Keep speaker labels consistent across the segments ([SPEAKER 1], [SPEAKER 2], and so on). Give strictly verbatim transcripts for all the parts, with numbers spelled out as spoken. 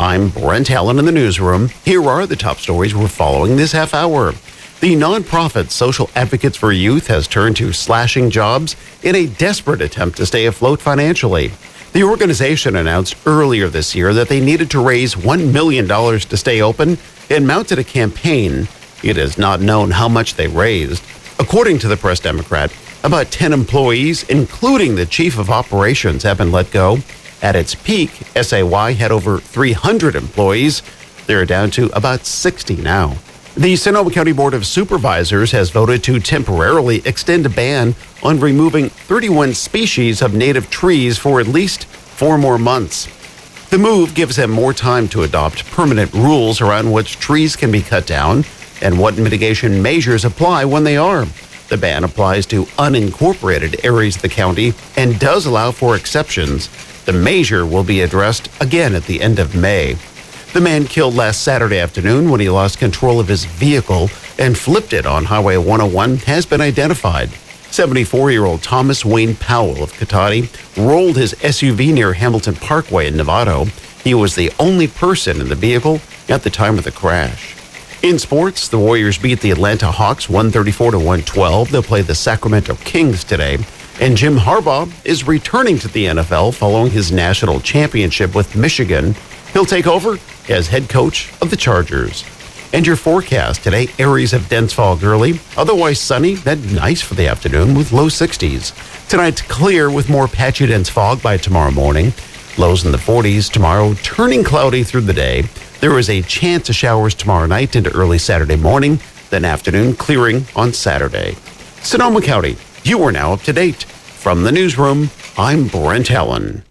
[SPEAKER 1] I'm Brent Allen in the newsroom. Here are the top stories we're following this half hour. The nonprofit Social Advocates for Youth has turned to slashing jobs in a desperate attempt to stay afloat financially. The organization announced earlier this year that they needed to raise one million dollars to stay open and mounted a campaign. It is not known how much they raised. According to the Press Democrat, about ten employees, including the chief of operations, have been let go. At its peak, S A Y had over three hundred employees. They're down to about sixty now. The Sonoma County Board of Supervisors has voted to temporarily extend a ban on removing thirty-one species of native trees for at least four more months. The move gives them more time to adopt permanent rules around which trees can be cut down and what mitigation measures apply when they are. The ban applies to unincorporated areas of the county and does allow for exceptions. The measure will be addressed again at the end of May. The man killed last Saturday afternoon when he lost control of his vehicle and flipped it on Highway one oh one has been identified. seventy-four-year-old Thomas Wayne Powell of Cotati rolled his S U V near Hamilton Parkway in Novato. He was the only person in the vehicle at the time of the crash. In sports, the Warriors beat the Atlanta Hawks one thirty-four to one twelve. They'll play the Sacramento Kings today. And Jim Harbaugh is returning to the N F L following his national championship with Michigan. He'll take over as head coach of the Chargers. And your forecast today, areas of dense fog early, otherwise sunny, then nice for the afternoon with low sixties. Tonight, clear with more patchy dense fog by tomorrow morning. Lows in the forties tomorrow, turning cloudy through the day. There is a chance of showers tomorrow night into early Saturday morning, then afternoon clearing on Saturday. Sonoma County, you are now up to date. From the newsroom, I'm Brent Allen.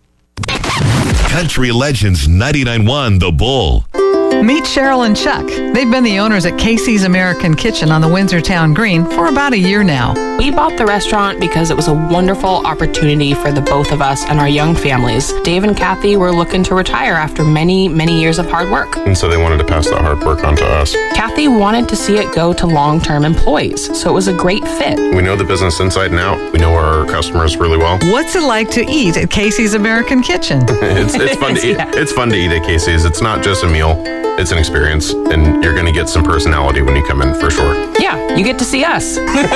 [SPEAKER 2] Country Legends ninety-nine point one The Bull.
[SPEAKER 3] Meet Cheryl and Chuck. They've been the owners at Casey's American Kitchen on the Windsor Town Green for about a year now.
[SPEAKER 4] We bought the restaurant because it was a wonderful opportunity for the both of us and our young families. Dave and Kathy were looking to retire after many, many years of hard work.
[SPEAKER 5] And so they wanted to pass that hard work on to us.
[SPEAKER 4] Kathy wanted to see it go to long-term employees, so it was a great fit.
[SPEAKER 5] We know the business inside and out. We know our customers really well.
[SPEAKER 3] What's it like to eat at Casey's American Kitchen?
[SPEAKER 5] it's, it's fun to eat.
[SPEAKER 4] Yeah. It's
[SPEAKER 5] fun to eat at Casey's. It's not just a meal. It's an experience, and you're going to get some personality when you come in, for sure.
[SPEAKER 4] Yeah, you get to see us.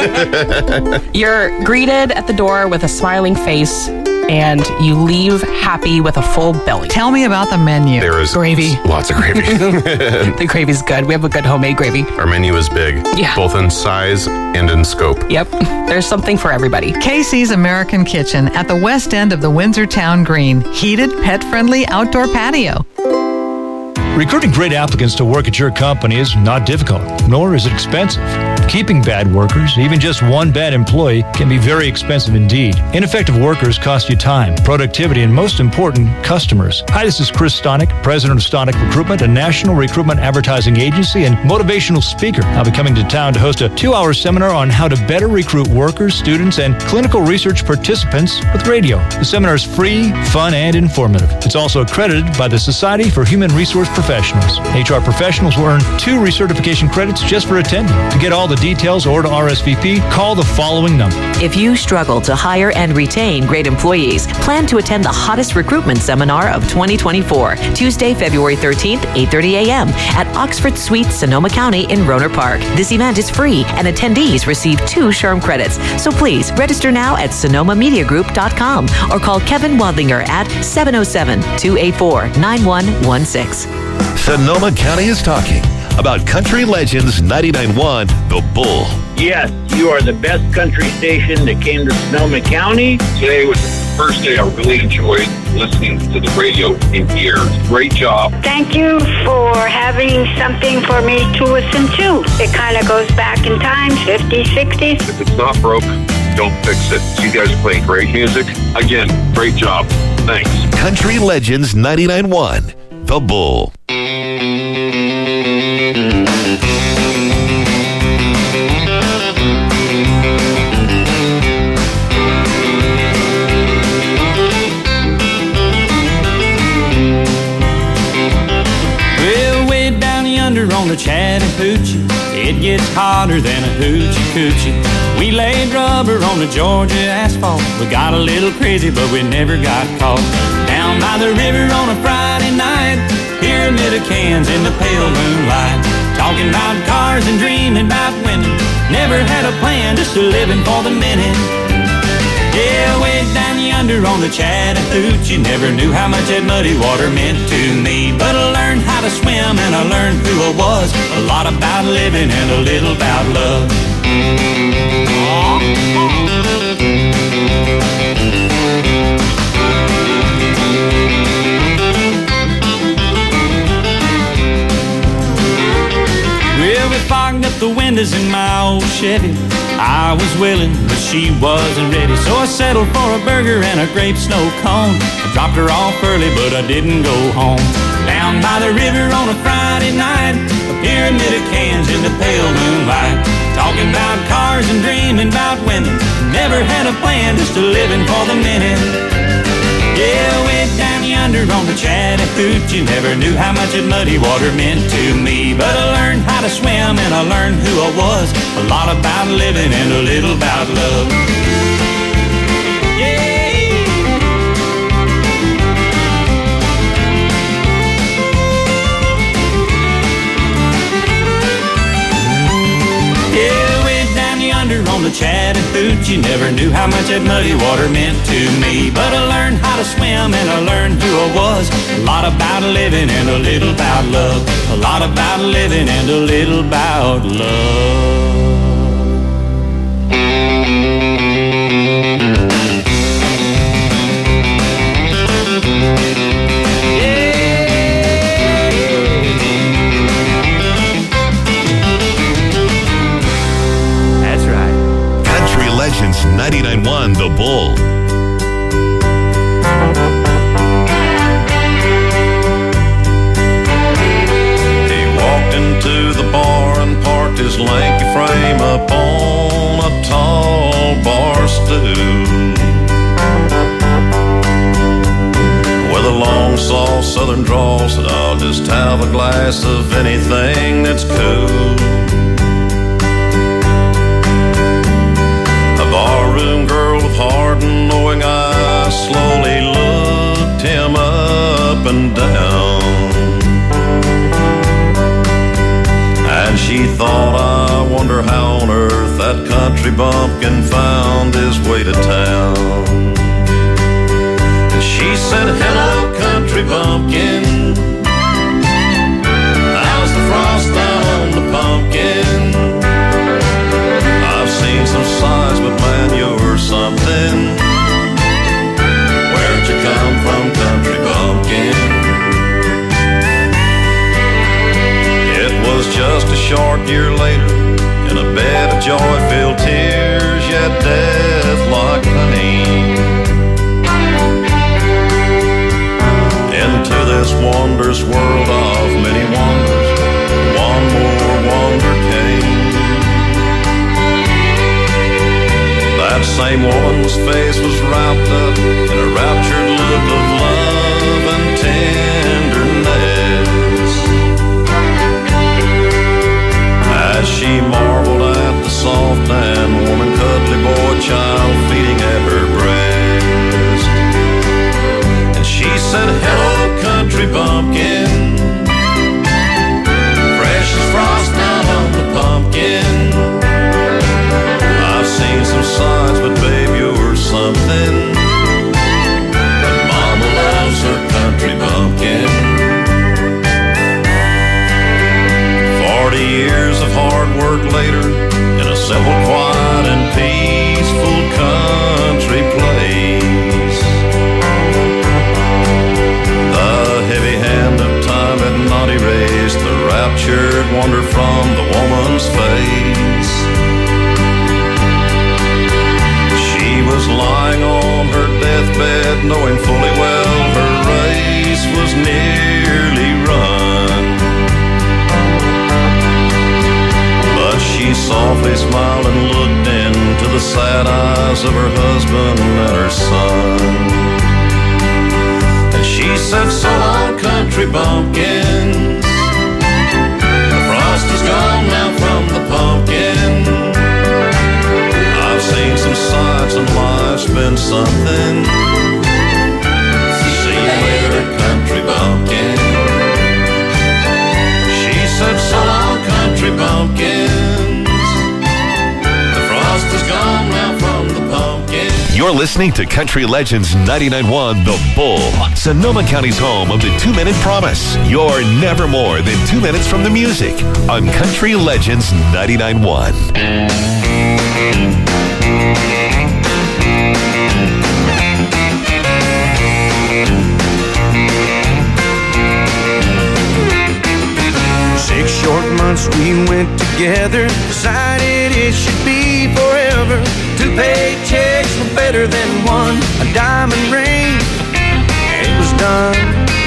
[SPEAKER 4] You're greeted at the door with a smiling face, and you leave happy with a full belly.
[SPEAKER 3] Tell me about the menu.
[SPEAKER 5] There is
[SPEAKER 4] gravy.
[SPEAKER 5] Lots of gravy.
[SPEAKER 4] The gravy's good. We have a good homemade gravy.
[SPEAKER 5] Our menu is big,
[SPEAKER 4] yeah.
[SPEAKER 5] both in size and in scope.
[SPEAKER 4] Yep, there's something for everybody.
[SPEAKER 3] Casey's American Kitchen at the west end of the Windsor Town Green. Heated, pet-friendly outdoor patio.
[SPEAKER 6] Recruiting great applicants to work at your company is not difficult, nor is it expensive. Keeping bad workers, even just one bad employee, can be very expensive indeed. Ineffective workers cost you time, productivity, and most important, customers. Hi, this is Chris Stonick, president of Stonick Recruitment, a national recruitment advertising agency and motivational speaker. I'll be coming to town to host a two-hour seminar on how to better recruit workers, students, and clinical research participants with radio. The seminar is free, fun, and informative. It's also accredited by the Society for Human Resource Professionals. H R professionals will earn two recertification credits just for attending. To get all the details or to R S V P, call the following number.
[SPEAKER 7] If you struggle to hire and retain great employees, plan to attend the hottest recruitment seminar of twenty twenty-four, Tuesday, February thirteenth, eight thirty a.m. at Oxford Suite, Sonoma County in Rohnert Park. This event is free and attendees receive two SHRM credits. So please register now at sonoma media group dot com or call Kevin Wadlinger at seven oh seven, two eight four, nine one one six.
[SPEAKER 2] Sonoma County is talking about Country Legends ninety-nine point one The Bull.
[SPEAKER 8] Yes, you are the best country station that came to Sonoma County.
[SPEAKER 9] Today was the first day I really enjoyed listening to the radio in here. Great job.
[SPEAKER 10] Thank you for having something for me to listen to. It kind of goes back in time, fifties, sixties.
[SPEAKER 9] If it's not broke, don't fix it. You guys are playing great music. Again, great job. Thanks.
[SPEAKER 2] Country Legends ninety-nine point one The Bull.
[SPEAKER 11] On the Chattahoochee, it gets hotter than a hoochie coochie. We laid rubber on the Georgia asphalt. We got a little crazy, but we never got caught. Down by the river on a Friday night, hear cans in the pale moonlight. Talking about cars and dreaming about women. Never had a plan, just a living for the minute. Yeah, way down yonder on the Chattahoochee, never knew how much that muddy water meant to me. But I learned how to swim and I learned who I was. A lot about living and a little about love. Well, we fogged up the windows in my old Chevy. I was willing, but she wasn't ready. So I settled for a burger and a grape snow cone. I dropped her off early, but I didn't go home. Down by the river on a Friday night, a pyramid of cans in the pale moonlight. Talking about cars and dreaming about women. Never had a plan, just a living for the minute. Yeah, way down yonder on the Chattahoochee, never knew how much that muddy water meant to me. But I learned how to swim and I learned who I was. A lot about living and a little about love. Yeah. Yeah, way down yonder on the Chattahoochee, never knew how much that muddy water meant to me. But I learned how to swim and I learned who I was. A lot about living and a little about love. A lot about living and a little about love.
[SPEAKER 2] Legends ninety-nine point one The Bull.
[SPEAKER 12] He walked into the bar and parked his lanky frame up on a tall bar stool. With a long, soft southern drawl, said, I'll just have a glass of anything that's cool. Barroom girl with hard and knowing eyes slowly looked him up and down. And she thought, I wonder how on earth that country bumpkin found his way to town. And she said, hello, country bumpkin. How's the frost down on the pumpkin? I've seen some sighs, but man, you're something. Where'd you come from, country bumpkin? It was just a short year later, in a bed of joy-filled tears, yet death-like pain. Into this wondrous world of many wonders, one more wonder came. That same woman's face was wrapped up in a raptured look of love and tenderness, as she marveled at the soft and warm and cuddly boy child feeding at her breast. And she said, hello, country bumpkin. Fresh as frost down on the pumpkin. I've seen some signs, but babe, you're something. And mama loves her country bumpkin. Forty years of hard work later, in a simple, quiet, and peaceful country place, the heavy hand of time had not erased the raptured wonder from the woman's face. She was lying on her deathbed, knowing fully well her race was nearly run. But she softly smiled and looked into the sad eyes of her husband and her son. And she said, so long, country bumpkins. The frost is gone now from the pumpkin. I've seen some sights and life's been something. See you later, country bumpkin.
[SPEAKER 2] You're listening to Country Legends ninety-nine point one The Bull, Sonoma County's home of the two-minute promise. You're never more than two minutes from the music on Country Legends ninety-nine point one.
[SPEAKER 13] Six short months we went together, decided it should be forever. Two paychecks were better than one, a diamond ring, and it was done.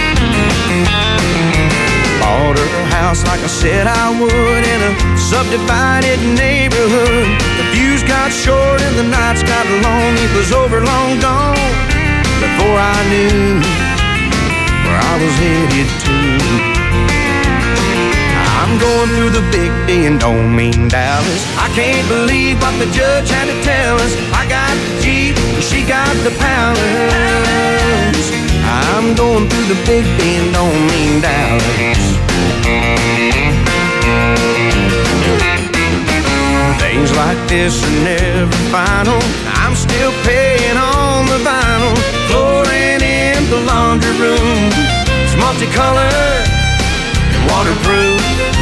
[SPEAKER 13] Bought her a house like I said I would in a subdivided neighborhood. The views got short and the nights got long. It was over, long gone, before I knew where I was headed to. I'm going through the big D and don't mean Dallas. I can't believe what the judge had to tell us. I got the Jeep and she got the Palace. I'm going through the big D and don't mean Dallas. Things like this are never final. I'm still paying on the vinyl. Flooring in the laundry room, it's multicolored and waterproof.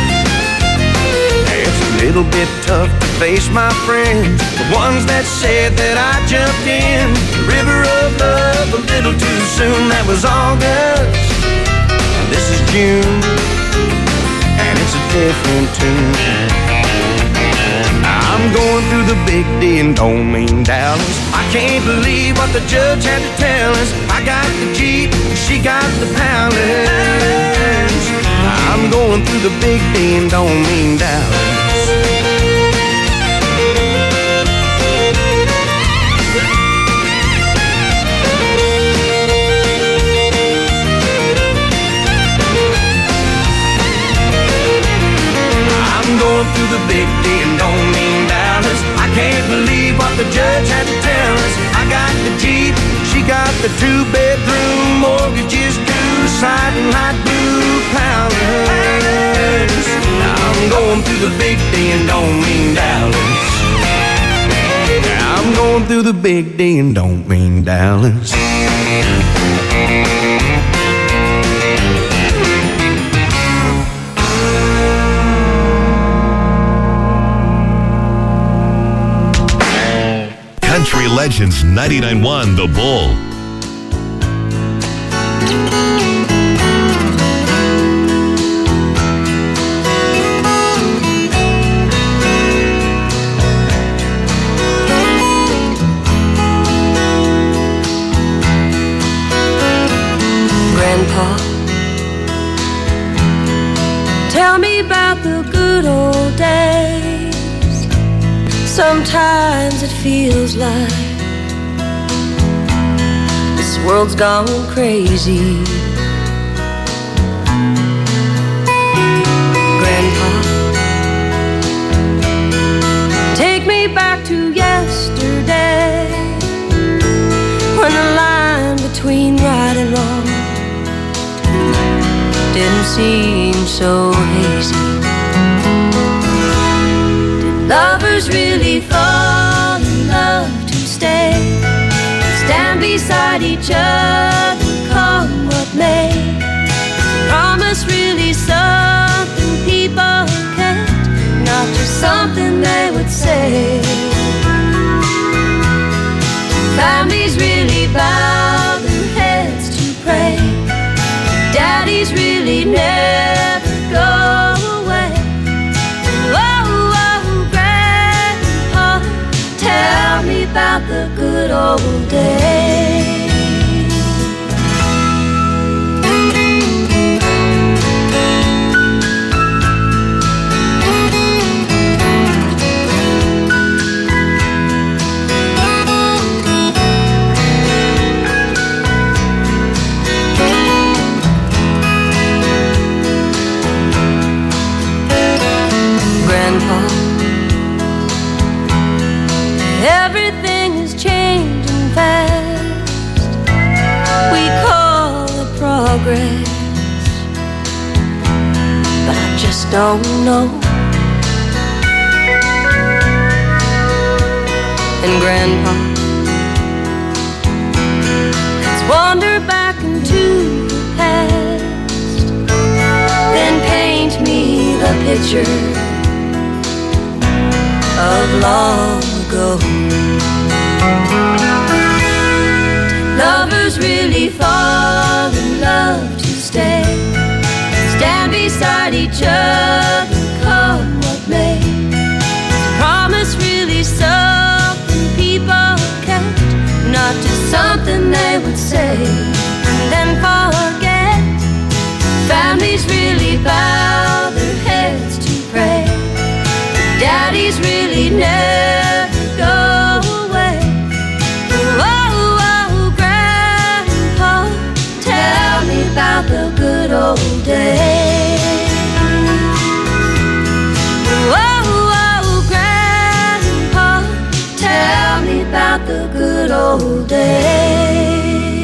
[SPEAKER 13] Little bit tough to face my friends, the ones that said that I jumped in the river of love a little too soon. That was August, this is June, and it's a different tune. I'm going through the big D and don't mean Dallas. I can't believe what the judge had to tell us. I got the Jeep, she got the Palace. I'm going through the big D and don't mean Dallas. I'm going through the big D and don't mean Dallas. I can't believe what the judge had to tell us. I got the Jeep, she got the two-bedroom, mortgages due, siding light blue Palace. I'm going through the big D and don't mean Dallas. I'm going through the big D and don't mean Dallas.
[SPEAKER 2] Country Legends ninety-nine point one The Bull.
[SPEAKER 14] Grandpa, tell me about the good old days. Sometimes it feels like this world's gone crazy. Grandpa, take me back to yesterday, when the line between right and wrong didn't seem so hazy. Lovers really fall in love to stay, stand beside each other, come what may. Promise really something people can't, not just something they would say. Families really bow their heads to pray. Daddies really never go away. Tell me about the good old days. Grandpa, everything is changing fast. We call it progress, but I just don't know. And Grandpa, wander back into the past, then paint me the picture of long ago. Did lovers really fall in love to stay, stand beside each other, come what may? Is promise really something people kept, not just something they would say and then forget? Families really bow their heads to pray, daddies really never go away. Oh, oh, Grandpa, tell me about the good old days. Oh, oh, Grandpa, tell me about the good old days.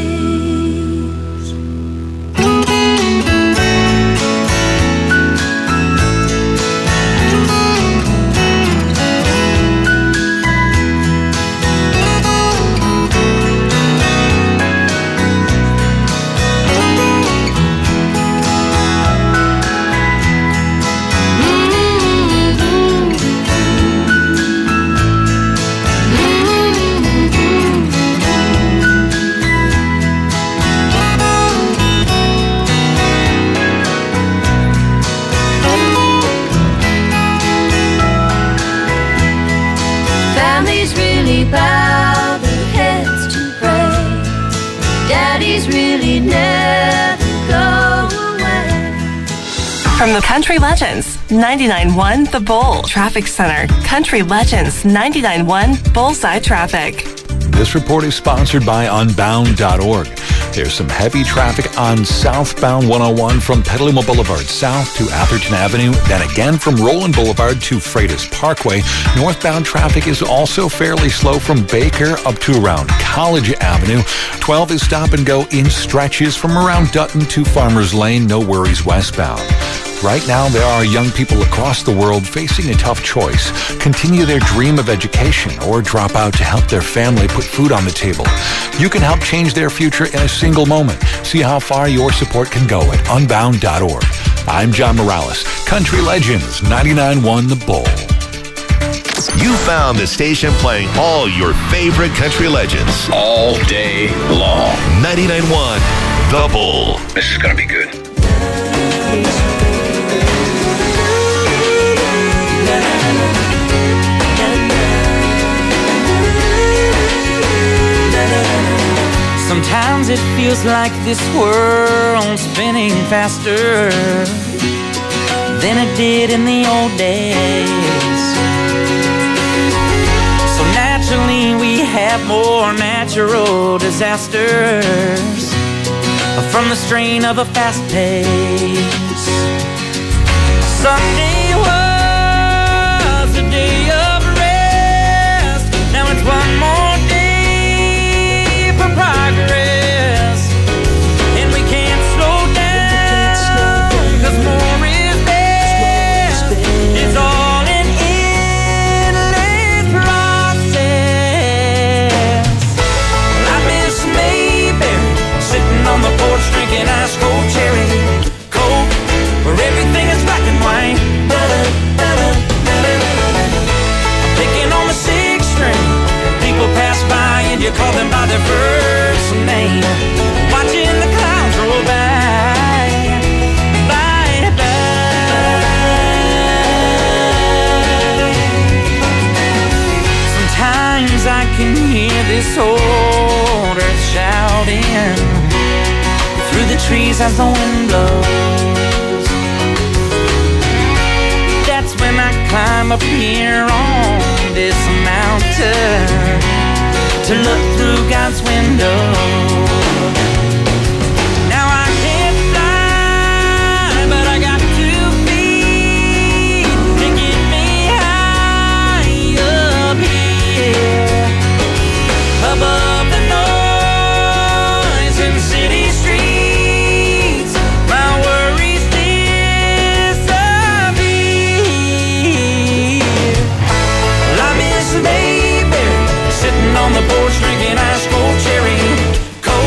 [SPEAKER 14] Bow their heads to pray, daddies really never go away.
[SPEAKER 15] From the Country Legends ninety-nine point one The Bull Traffic Center, Country Legends ninety-nine point one Bullseye Traffic.
[SPEAKER 16] This report is sponsored by Unbound dot org. There's some heavy traffic on southbound one oh one from Petaluma Boulevard south to Atherton Avenue, then again from Roland Boulevard to Freitas Parkway. Northbound traffic is also fairly slow from Baker up to around College Avenue. twelve is stop and go in stretches from around Dutton to Farmers Lane. No worries westbound. Right now, there are young people across the world facing a tough choice. Continue their dream of education or drop out to help their family put food on the table. You can help change their future in a single moment. See how far your support can go at unbound dot org. I'm John Morales, Country Legends ninety-nine point one The Bull.
[SPEAKER 2] You found the station playing all your favorite country legends all day long. ninety-nine point one The Bull.
[SPEAKER 17] This is going to be good.
[SPEAKER 11] Sometimes it feels like this world's spinning faster than it did in the old days. So naturally we have more natural disasters from the strain of a fast pace. Sunday was a day of rest. Now it's one more day for progress, and we can't slow down, 'cause more is best. It's all an endless process. I miss Mayberry sitting on the porch drinking ice cold cherry coke, where everything is black and white. Picking on the sixth string, people pass by and you call them by their first name. Watching the clouds roll by, by, by. Sometimes I can hear this old earth shouting through the trees as the wind blows. That's when I climb up here on this mountain to look through God's window. Now I can't fly, but I got two feet to get me high up here, above the noise in city streets. My worries disappear. Well, I miss Mayberry sitting on the porch drinking ice cold cherry coke,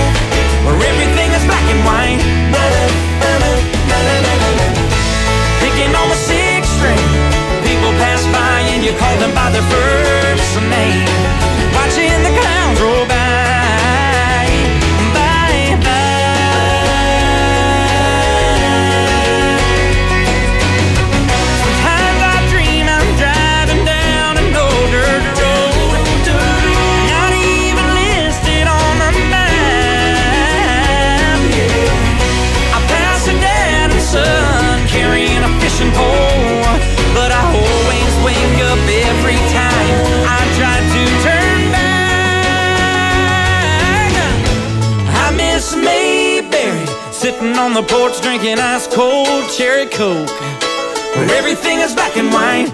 [SPEAKER 11] the porch drinking ice cold cherry coke, where everything is black and white.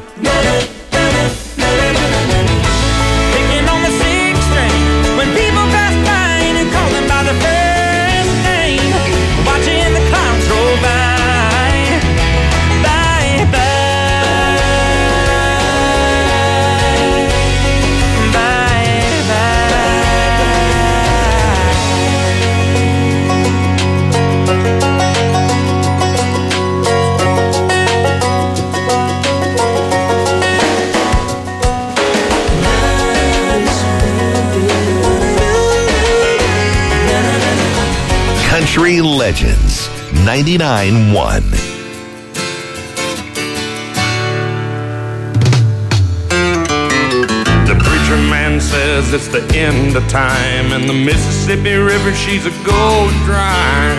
[SPEAKER 11] Picking on the sixth string when people pass by and call them by their first name. Watching the clouds roll by, by, by, by, by.
[SPEAKER 2] Country Legends ninety-nine one.
[SPEAKER 13] The preacher man says it's the end of time, and the Mississippi River, she's a gold dry.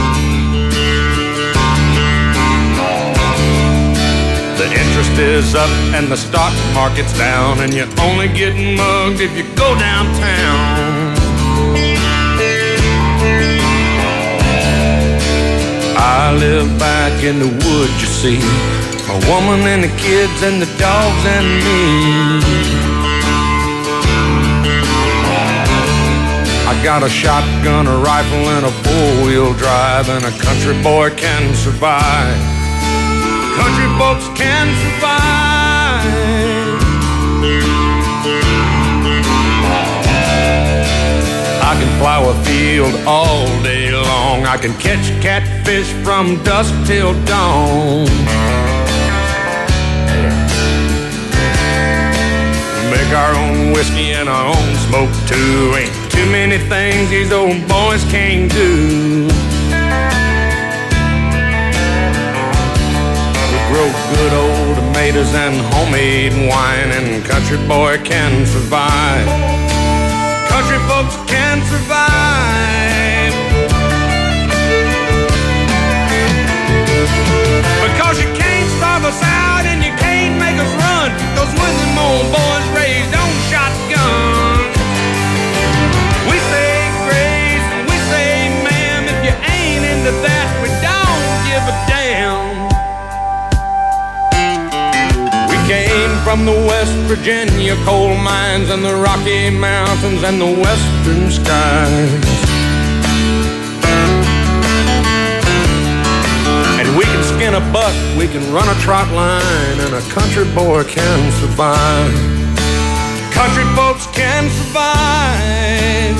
[SPEAKER 13] The interest is up and the stock market's down, and you're only getting mugged if you go downtown. I live back in the woods, you see, a woman and the kids and the dogs and me. I got a shotgun, a rifle, and a four-wheel drive, and a country boy can survive. Country folks can survive. I can plow a field all day long. I can catch catfish from dusk till dawn. Make our own whiskey and our own smoke too. Ain't too many things these old boys can't do. We grow good old tomatoes and homemade wine, and country boy can survive. Country folks can survive. Because you can't starve us out and you can't make us run, 'cause when them old boys raised on shotgun, we say grace and we say ma'am. If you ain't into that, we don't give a damn. We came from the West Virginia coal mines and the Rocky Mountains and the western skies. And we can skin a buck, we can run a trot line, and a country boy can survive. Country folks can survive.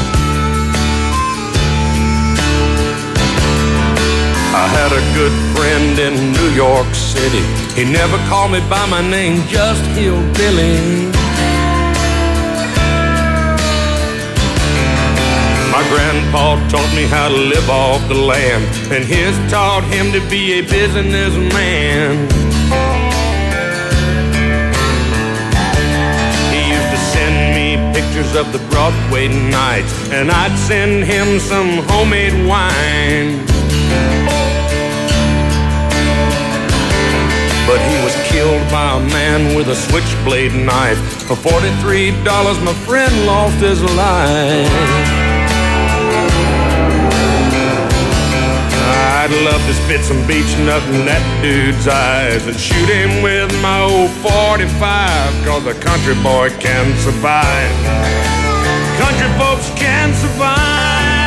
[SPEAKER 13] I had a good friend in New York City. He never called me by my name, just Hillbilly. My grandpa taught me how to live off the land, and his taught him to be a businessman. He used to send me pictures of the Broadway nights, and I'd send him some homemade wine. But he was killed by a man with a switchblade knife. For forty-three dollars, my friend lost his life. I'd love to spit some beach nut in that dude's eyes and shoot him with my old forty-five, 'cause a country boy can survive. Country folks can survive.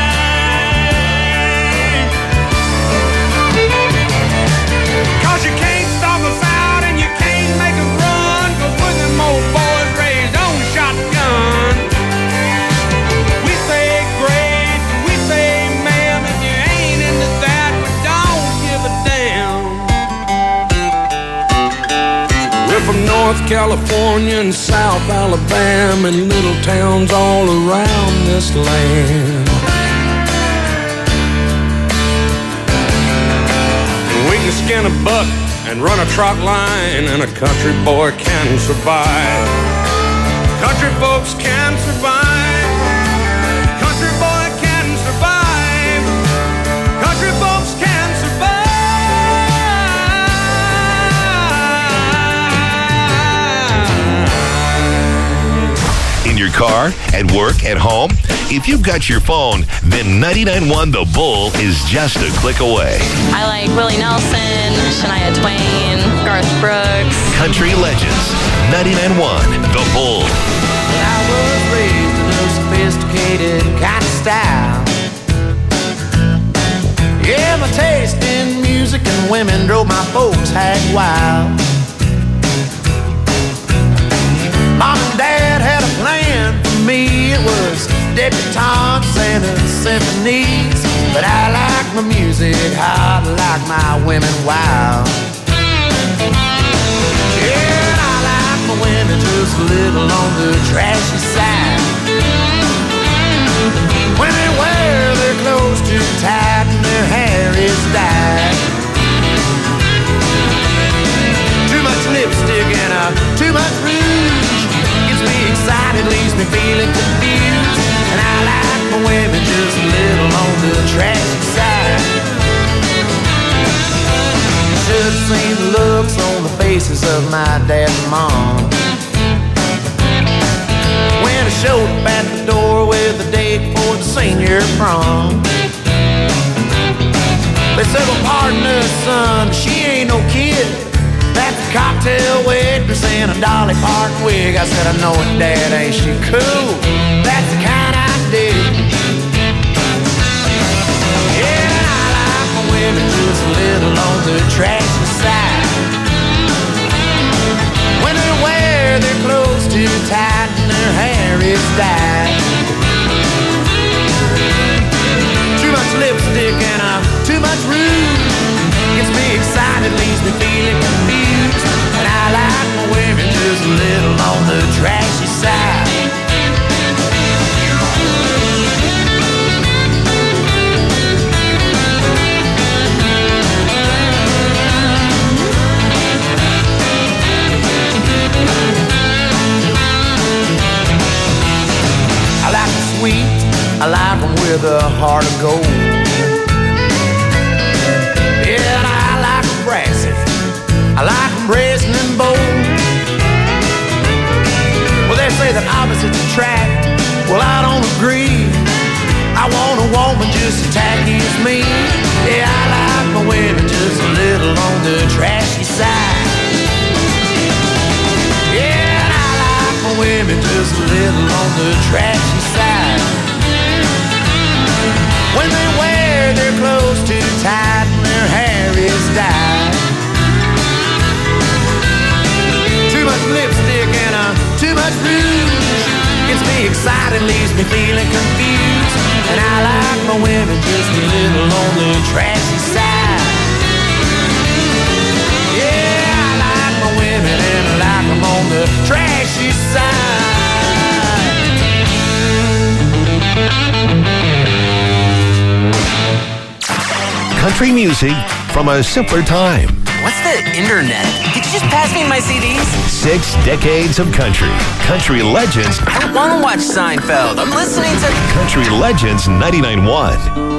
[SPEAKER 13] Cause you can't stop us out and you can't make us run, 'cause we're them old boys raised on shotgun. We say great, we say ma'am. If you ain't into that, we don't give a damn. We're from North California and South Alabama and little towns all around this land. We can skin a buck and run a trot line, and a country boy can survive. Country folks can survive. Country boy can survive. Country folks can survive.
[SPEAKER 2] In your car, at work, at home, If you've got your phone, then ninety-nine point one The Bull is just a click away.
[SPEAKER 17] I like Willie Nelson, Shania Twain, Garth Brooks.
[SPEAKER 2] Country Legends, ninety-nine point one The Bull.
[SPEAKER 13] I was raised in a sophisticated kind of style. Yeah, my taste in music and women drove my folks hag wild. Mom and Dad had a plan for me. It was debutantes and symphonies. But I like my music hot, like my women wild. Yeah, I like my women just a little on the trashy side. When they wear their clothes too tight and their hair is dyed. Too much lipstick and uh, too much rouge gets me excited, leaves me feeling confused. And I like my women just a little on the trashy side. Should've seen the looks on the faces of my dad and mom when I showed up at the door with a date for the senior prom. They said, well, pardon us, son, she ain't no kid. That's a cocktail waitress in a Dolly Parton wig. I said, I know it, Dad, ain't she cool? That's the kind I dig. Yeah, I like my women just a little on the trashy side. When they wear their clothes too tight and their hair is dyed. Too much lipstick and uh, too much rouge gets me excited, leaves me feeling confused. And I like my women just a little on the trashy side. I like them sweet, I like them with a heart of gold. Yeah, and I like them brassy, I like them brazen and bold. Well, they say that opposites attract, well, I don't agree. I want a woman just as tacky as me. Yeah, I like my women just a little on the trashy side. Yeah, and I like my women just a little on the trashy side. When they wear their clothes too tight and their hair is dyed. Too much lipstick and uh, too much rouge gets me excited, leaves me feeling confused. And I like my women just a little on the trashy side. Yeah, I like my women and I like them on the trashy side.
[SPEAKER 2] Country music from a simpler time.
[SPEAKER 18] What's the internet? Could you just pass me my C Ds?
[SPEAKER 2] Six decades of country. Country Legends.
[SPEAKER 18] I don't want to watch Seinfeld. I'm listening to
[SPEAKER 2] Country Legends ninety-nine point one.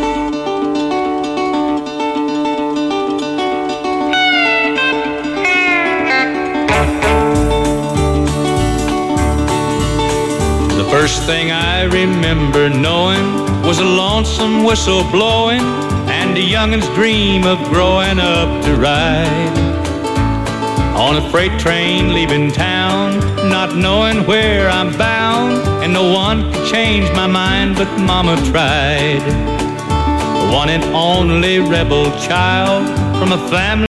[SPEAKER 11] The first thing I remember knowing was a lonesome whistle blowing and a youngin's dream of growing up to ride on a freight train leaving town, not knowing where I'm bound, and no one could change my mind but Mama tried. The one and only rebel child from a family